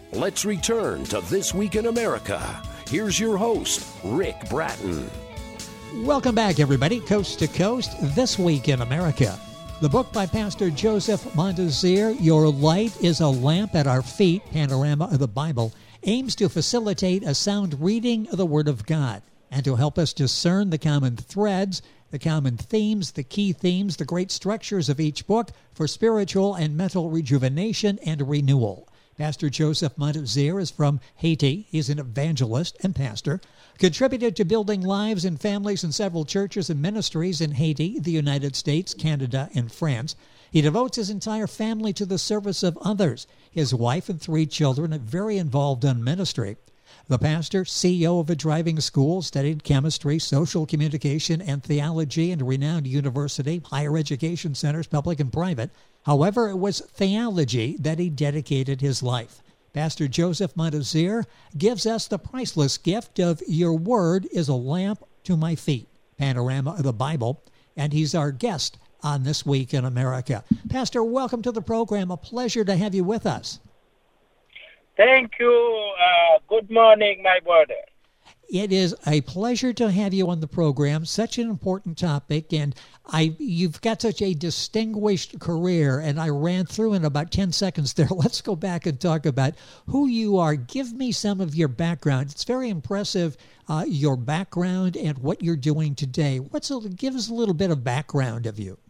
Let's return to This Week in America. Here's your host, Rick Bratton. Welcome back, everybody, coast to coast, This Week in America. The book by Pastor Joseph Montezier, Your Light is a Lamp at Our Feet, Panorama of the Bible, aims to facilitate a sound reading of the Word of God and to help us discern the common threads, the common themes, the key themes, the great structures of each book for spiritual and mental rejuvenation and renewal. Pastor Joseph Montezier is from Haiti. He's an evangelist and pastor, contributed to building lives and families in several churches and ministries in Haiti, the United States, Canada, and France. He devotes his entire family to the service of others. His wife and 3 children are very involved in ministry. The pastor, CEO of a driving school, studied chemistry, social communication, and theology in a renowned university, higher education centers, public and private. However, it was theology that he dedicated his life. Pastor Joseph Montezier gives us the priceless gift of Your Word is a Lamp to My Feet, Panorama of the Bible, and he's our guest on This Week in America. Pastor, welcome to the program. A pleasure to have you with us. Thank you. Good morning, my brother. It is a pleasure to have you on the program. Such an important topic, and you've got such a distinguished career, and I ran through in about 10 seconds there. Let's go back and talk about who you are. Give me some of your background. It's very impressive, your background and what you're doing today. Give us a little bit of background of you.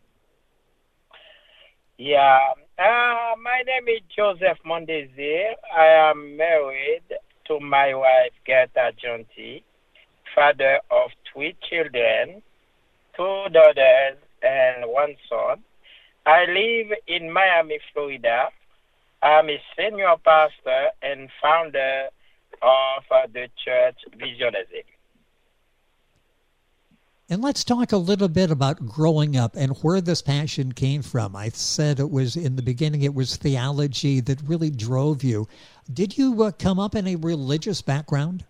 Yeah, my name is Joseph Montezier. I am married to my wife, Gerta Jonti, father of 3 children, 2 daughters and 1 son. I live in Miami, Florida. I'm a senior pastor and founder of the church Visionism. And let's talk a little bit about growing up and where this passion came from. I said it was in the beginning, it was theology that really drove you. Did you come up in a religious background?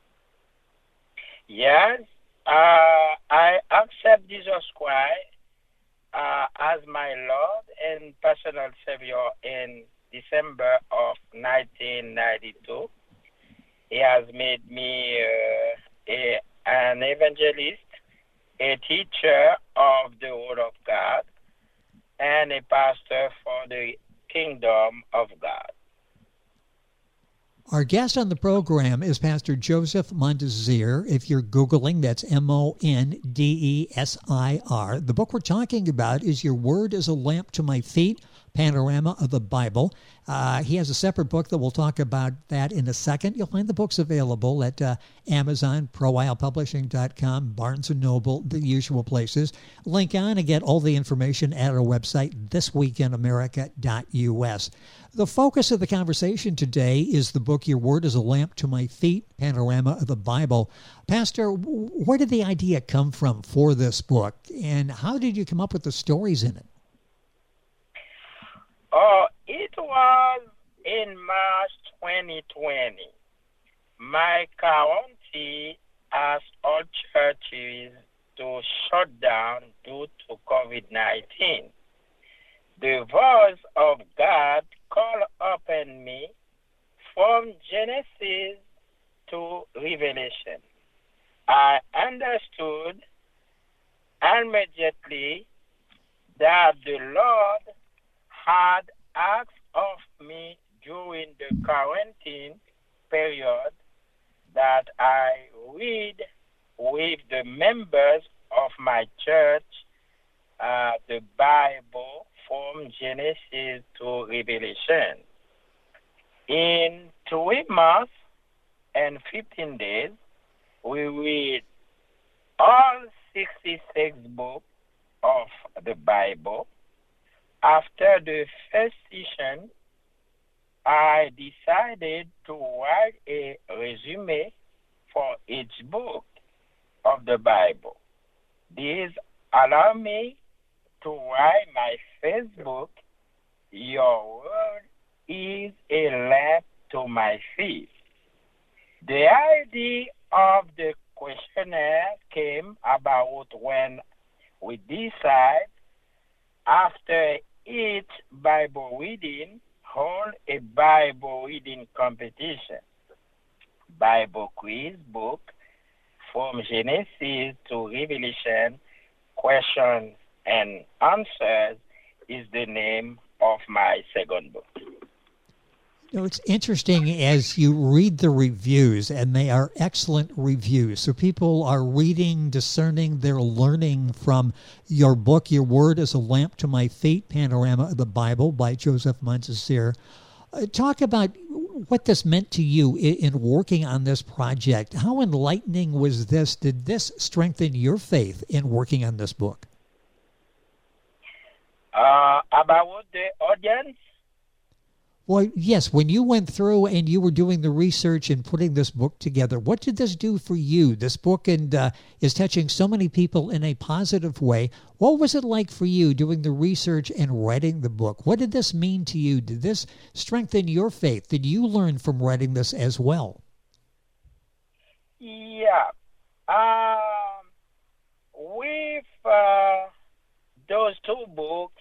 Yes, I accept Jesus Christ as my Lord and personal Savior in December of 1992. He has made me an evangelist, a teacher of the Word of God, and a pastor for the Kingdom of God. Our guest on the program is Pastor Joseph Montezier. If you're Googling, that's Mondesir. The book we're talking about is Your Word is a Lamp to My Feet, Panorama of the Bible. He has a separate book that we'll talk about that in a second. You'll find the books available at Amazon, ProIslePublishing.com, Barnes & Noble, the usual places. Link on and get all the information at our website, thisweekinamerica.us. The focus of the conversation today is the book Your Word is a Lamp to My Feet, Panorama of the Bible. Pastor, where did the idea come from for this book, and how did you come up with the stories in it? Oh, it was in March 2020. My county asked all churches to shut down due to COVID-19. The voice of God called upon me from Genesis to Revelation. I understood immediately that the Lord had asked of me during the quarantine period that I read with the members of my church the Bible from Genesis to Revelation. In 3 months and 15 days, we read all 66 books of the Bible. After the first session, I decided to write a resume for each book of the Bible. This allowed me to write my first book, Your Word is a Lamp to My Feet. The idea of the questionnaire came about when we decided, after each Bible reading, hold a Bible reading competition. Bible quiz book from Genesis to Revelation, questions and answers is the name of my second book. It's interesting as you read the reviews, and they are excellent reviews. So people are reading, discerning, they're learning from your book. Your Word is a Lamp to My Feet, Panorama of the Bible by Joseph Montezer. Talk about what this meant to you in working on this project. How enlightening was this? Did this strengthen your faith in working on this book? About the audience? Well, yes, when you went through and you were doing the research and putting this book together, what did this do for you? This book is touching so many people in a positive way. What was it like for you doing the research and writing the book? What did this mean to you? Did this strengthen your faith? Did you learn from writing this as well? Yeah. With those two books,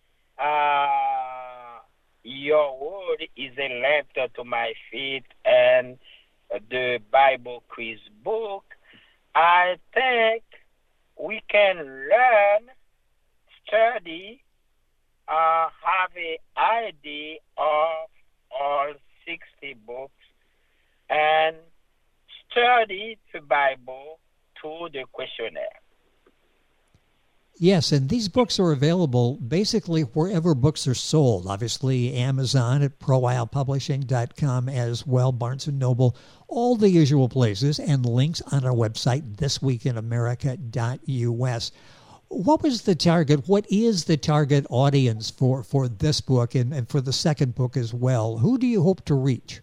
Your Word is a Lamp to My Feet and the Bible quiz book, I think we can learn, study, have an idea of all 60 books and study the Bible through the questionnaire. Yes, and these books are available basically wherever books are sold. Obviously, Amazon at ProIslePublishing.com as well, Barnes & Noble, all the usual places, and links on our website, thisweekinamerica.us. What was the target? What is the target audience for this book and for the second book as well? Who do you hope to reach?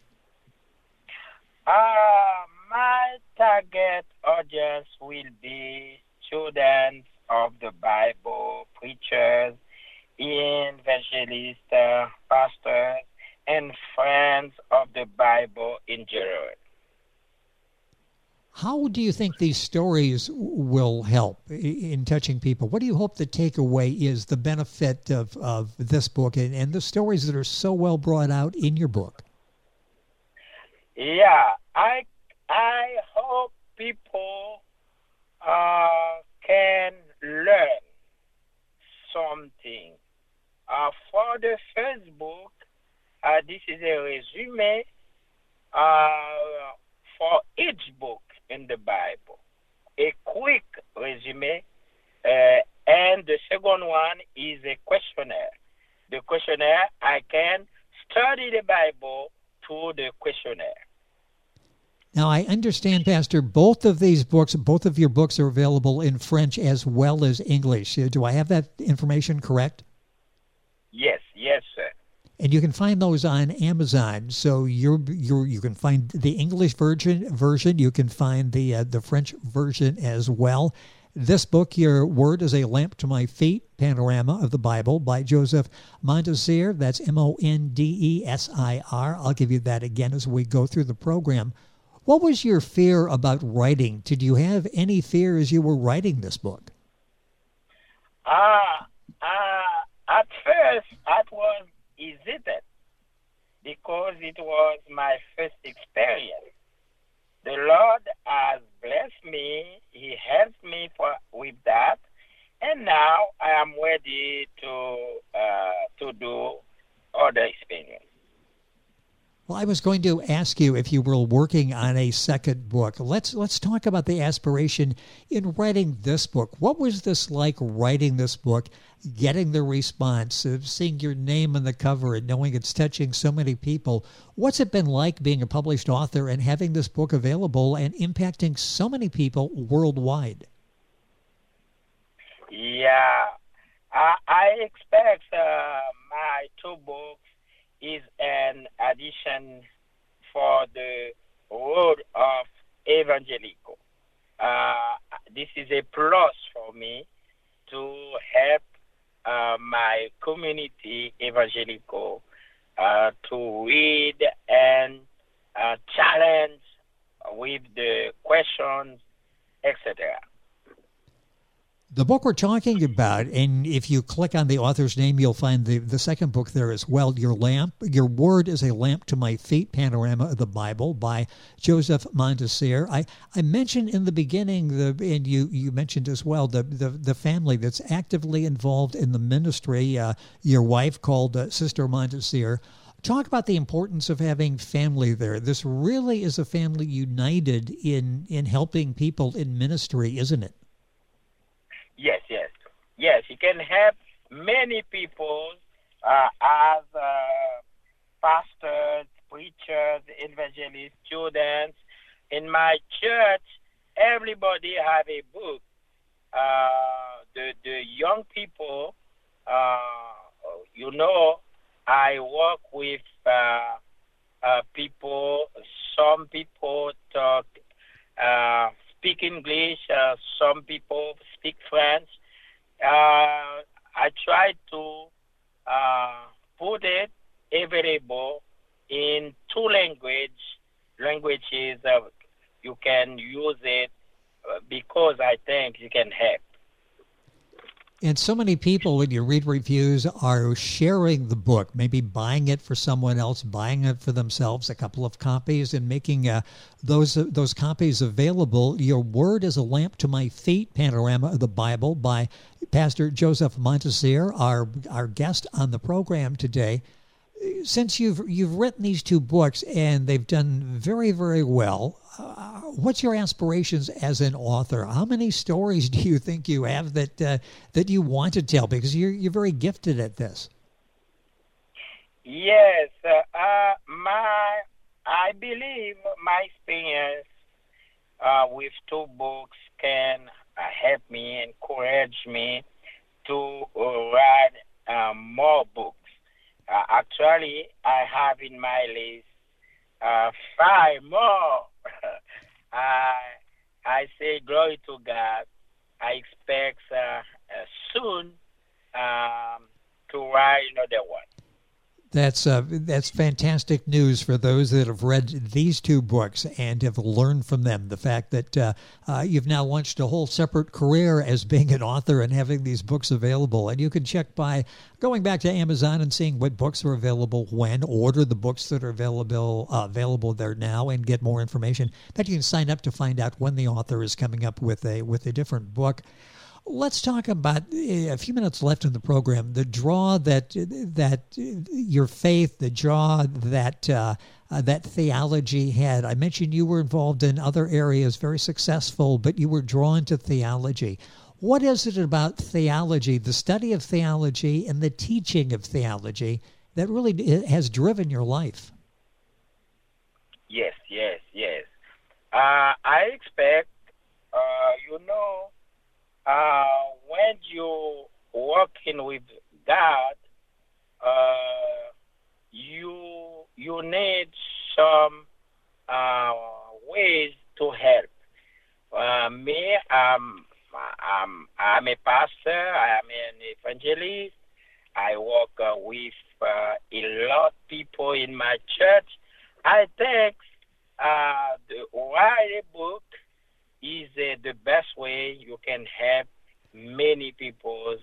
My target audience will be students of the Bible, preachers, evangelists, pastors, and friends of the Bible in general. How do you think these stories will help in touching people? What do you hope the takeaway is, the benefit of this book and the stories that are so well brought out in your book? Yeah, I hope people can learn something. For the first book, this is a resume for each book in the Bible, a quick resume, and the second one is a questionnaire. The questionnaire, I can study the Bible through the questionnaire. Now, I understand, Pastor, both of your books are available in French as well as English. Do I have that information correct? Yes, sir. And you can find those on Amazon. So you can find the English version. You can find the French version as well. This book, Your Word is a Lamp to My Feet, Panorama of the Bible by Joseph Montezer. That's Mondesir. I'll give you that again as we go through the program. What was your fear about writing? Did you have any fear as you were writing this book? At first, I was hesitant because it was my first experience. The Lord has blessed me. He helped me with that. And now I am ready to do other experience. Well, I was going to ask you if you were working on a second book. Let's talk about the aspiration in writing this book. What was this like, writing this book, getting the response, seeing your name on the cover and knowing it's touching so many people? What's it been like being a published author and having this book available and impacting so many people worldwide? Yeah, I expect my two books is an addition for the road of evangelical. This is a plus for me to help my community evangelical to read and challenge with the questions, etc. The book we're talking about, and if you click on the author's name, you'll find the second book there as well, Your Word is a Lamp to My Feet, Panorama of the Bible by Joseph Mondesir. I mentioned in the beginning, and you mentioned as well, the family that's actively involved in the ministry, your wife called Sister Mondesir. Talk about the importance of having family there. This really is a family united in helping people in ministry, isn't it? Yes, you can help many people as pastors, preachers, evangelists, students. In my church, everybody have a book. The young people, I work with people. Some people speak English. Some people speak French. I try to put it available in two languages. You can use it because I think you can help. And so many people, when you read reviews, are sharing the book, maybe buying it for someone else, buying it for themselves, a couple of copies, and making those copies available. Your Word is a Lamp to My Feet, Panorama of the Bible by Pastor Joseph Mondesir, our guest on the program today. Since you've written these two books and they've done very, very well, what's your aspirations as an author? How many stories do you think you have that you want to tell? Because you're very gifted at this. Yes, I believe my experience with two books can help me, encourage me to write more books. Actually, I have in my list 5 more. I say glory to God. I expect soon to write another one. That's fantastic news for those that have read these two books and have learned from them. The fact that you've now launched a whole separate career as being an author and having these books available. And you can check by going back to Amazon and seeing what books are available when, order the books that are available there now and get more information. In fact, you can sign up to find out when the author is coming up with a different book. Let's talk about, a few minutes left in the program, the draw that your faith, the draw that theology had. I mentioned you were involved in other areas, very successful, but you were drawn to theology. What is it about theology, the study of theology and the teaching of theology, that really has driven your life? Yes. I expect, when you working with God, you need some ways to help. Me, I'm a pastor. I am an evangelist. I work with a lot of people in my church. I think the write a book is the best way you can help many people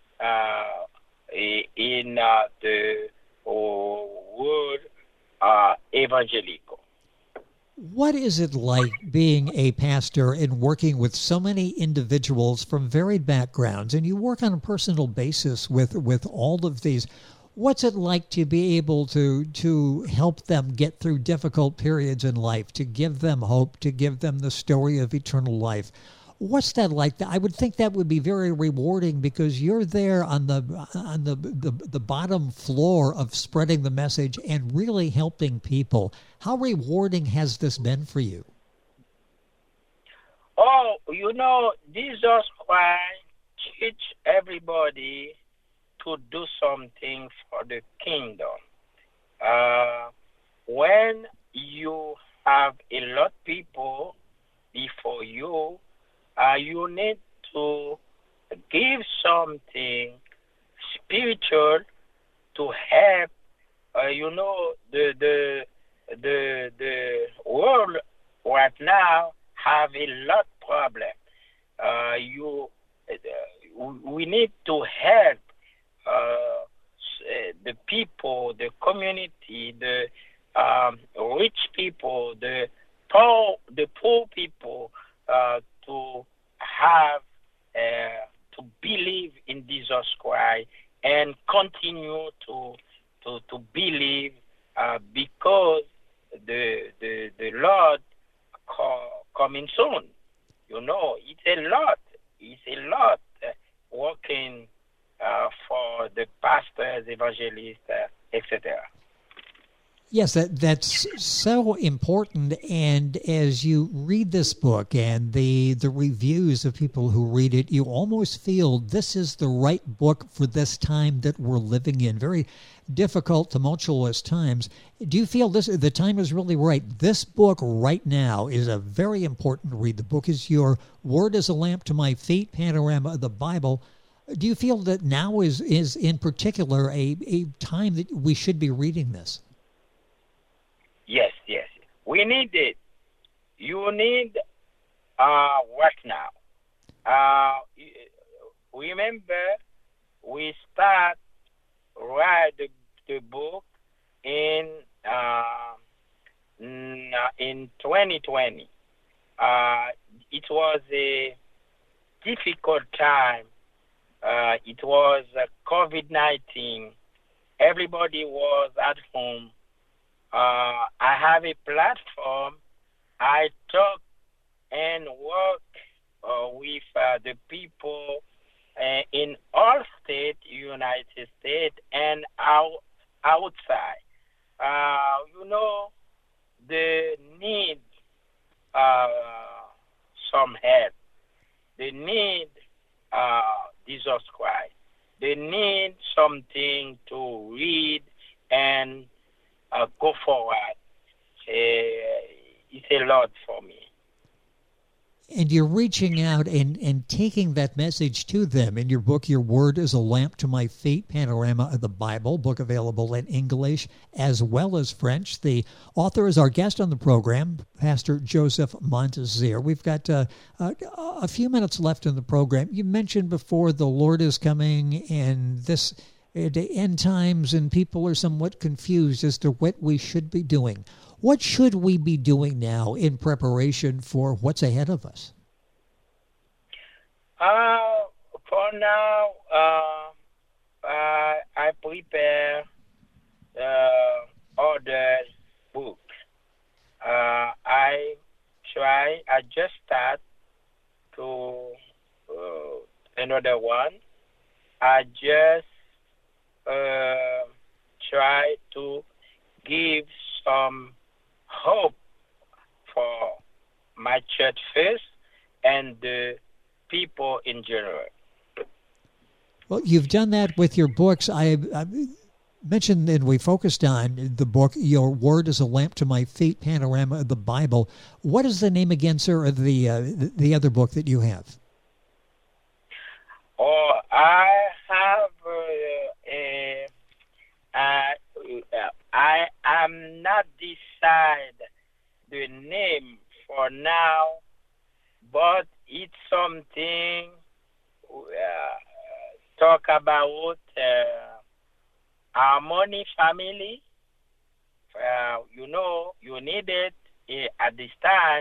in the world evangelical. What is it like being a pastor and working with so many individuals from varied backgrounds, and you work on a personal basis with all of these? What's it like to be able to help them get through difficult periods in life, to give them hope, to give them the story of eternal life? What's that like? I would think that would be very rewarding because you're there on the bottom floor of spreading the message and really helping people. How rewarding has this been for you? Oh, Jesus Christ teach everybody to do something for the kingdom. When you have a lot of people before you, you need to give something spiritual to help. The world right now have a lot of problems. we need to help the people, the community, the rich people, the poor people to have to believe in Jesus Christ and continue to believe because the Lord coming soon. You know, it's a lot. It's a lot working for the pastors, evangelists, etc. Yes, that's so important. And as you read this book and the reviews of people who read it, you almost feel this is the right book for this time that we're living in. Very difficult, tumultuous times. Do you feel the time is really right? This book right now is a very important read. The book is Your Word is a Lamp to My Feet, Panorama of the Bible. Do you feel that now is in particular a time that we should be reading this? Yes. We need it. You need work now. Remember, we start write the book in 2020. It was a difficult time. It was COVID-19. Everybody was at home. I have a platform. I talk and work with the people in all states, United States, and outside. You know, they need some help. They need Jesus Christ. They need something to read and go forward. It's a lot for me. And you're reaching out and taking that message to them. In your book, Your Word is a Lamp to My Feet, Panorama of the Bible, book available in English as well as French. The author is our guest on the program, Pastor Joseph Montezier. We've got a few minutes left in the program. You mentioned before the Lord is coming and this end times, and people are somewhat confused as to what we should be doing. What should we be doing now in preparation for what's ahead of us? For now, I prepare other books. I just start to another one. I just try to give some hope for my church first and the people in general. Well, you've done that with your books. I mentioned and we focused on the book, Your Word is a Lamp to My Feet, Panorama of the Bible. What is the name again, sir, of the other book that you have? Oh, I have I am not decide the name for now, but it's something talk about harmony family. You know, you need it at this time.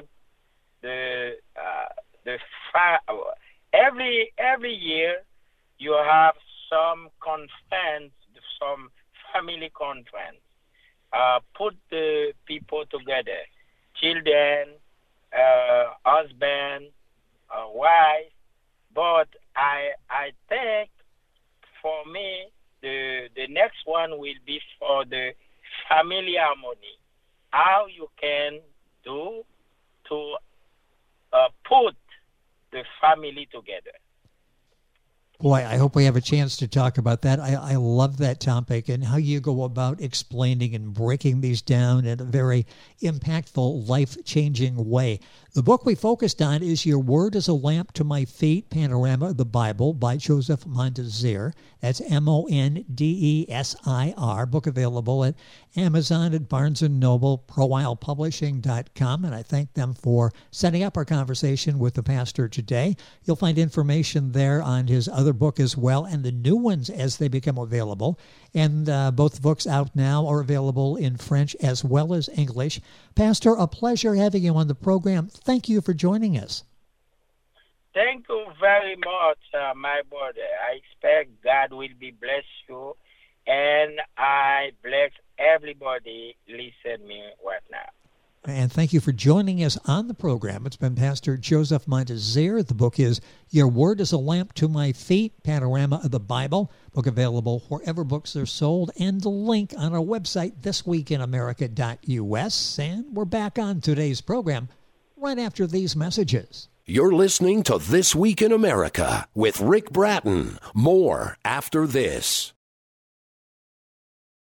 Every year you have some conference, some family conference. Put the people together, children, husband, wife. But I think for me the next one will be for the family harmony. How you can do to put the family together. Boy, I hope we have a chance to talk about that. I love that topic and how you go about explaining and breaking these down in a very impactful, life-changing way. The book we focused on is Your Word is a Lamp to My Feet, Panorama of the Bible by Joseph Montezier. That's Mondesir, book available at Amazon, at Barnes & Noble, ProIslePublishing.com, and I thank them for setting up our conversation with the pastor today. You'll find information there on his other other book as well, and the new ones as they become available. And both books out now are available in French as well as English. Pastor, a pleasure having you on the program. Thank you for joining us. Thank you very much, my brother. I expect God will be bless you, and I bless everybody listening me right now. And thank you for joining us on the program. It's been Pastor Joseph Montezer. The book is Your Word is a Lamp to My Feet, Panorama of the Bible. Book available wherever books are sold, and the link on our website, thisweekinamerica.us. And we're back on today's program right after these messages. You're listening to This Week in America with Rick Bratton. More after this.